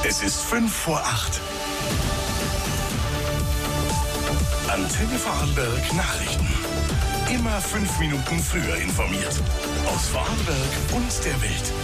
Es ist 5:05. Antenne Vorarlberg Nachrichten. Immer 5 Minuten früher informiert. Aus Vorarlberg und der Welt.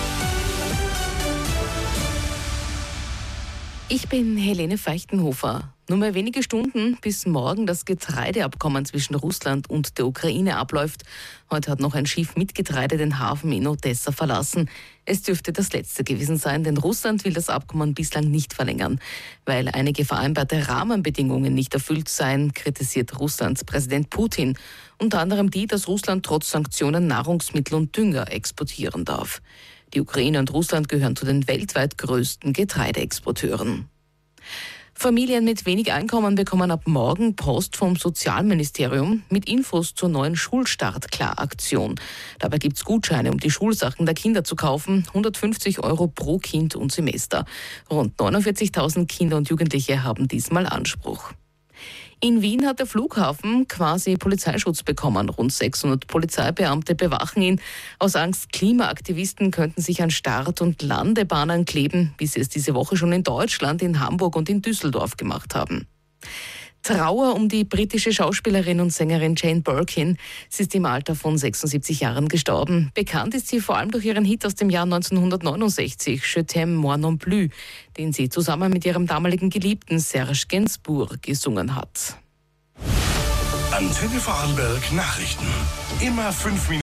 Ich bin Helene Feichtenhofer. Nur mehr wenige Stunden, bis morgen das Getreideabkommen zwischen Russland und der Ukraine abläuft. Heute hat noch ein Schiff mit Getreide den Hafen in Odessa verlassen. Es dürfte das letzte gewesen sein, denn Russland will das Abkommen bislang nicht verlängern. Weil einige vereinbarte Rahmenbedingungen nicht erfüllt seien, kritisiert Russlands Präsident Putin. Unter anderem die, dass Russland trotz Sanktionen Nahrungsmittel und Dünger exportieren darf. Die Ukraine und Russland gehören zu den weltweit größten Getreideexporteuren. Familien mit wenig Einkommen bekommen ab morgen Post vom Sozialministerium mit Infos zur neuen Schulstart-Klar-Aktion. Dabei gibt es Gutscheine, um die Schulsachen der Kinder zu kaufen, 150 € pro Kind und Semester. Rund 49.000 Kinder und Jugendliche haben diesmal Anspruch. In Wien hat der Flughafen quasi Polizeischutz bekommen. Rund 600 Polizeibeamte bewachen ihn. Aus Angst, Klimaaktivisten könnten sich an Start- und Landebahnen kleben, wie sie es diese Woche schon in Deutschland, in Hamburg und in Düsseldorf gemacht haben. Trauer um die britische Schauspielerin und Sängerin Jane Birkin. Sie ist im Alter von 76 Jahren gestorben. Bekannt ist sie vor allem durch ihren Hit aus dem Jahr 1969, Je t'aime moi non plus, den sie zusammen mit ihrem damaligen Geliebten Serge Gainsbourg gesungen hat. Antenne Vorarlberg Nachrichten. Immer 5 Minuten.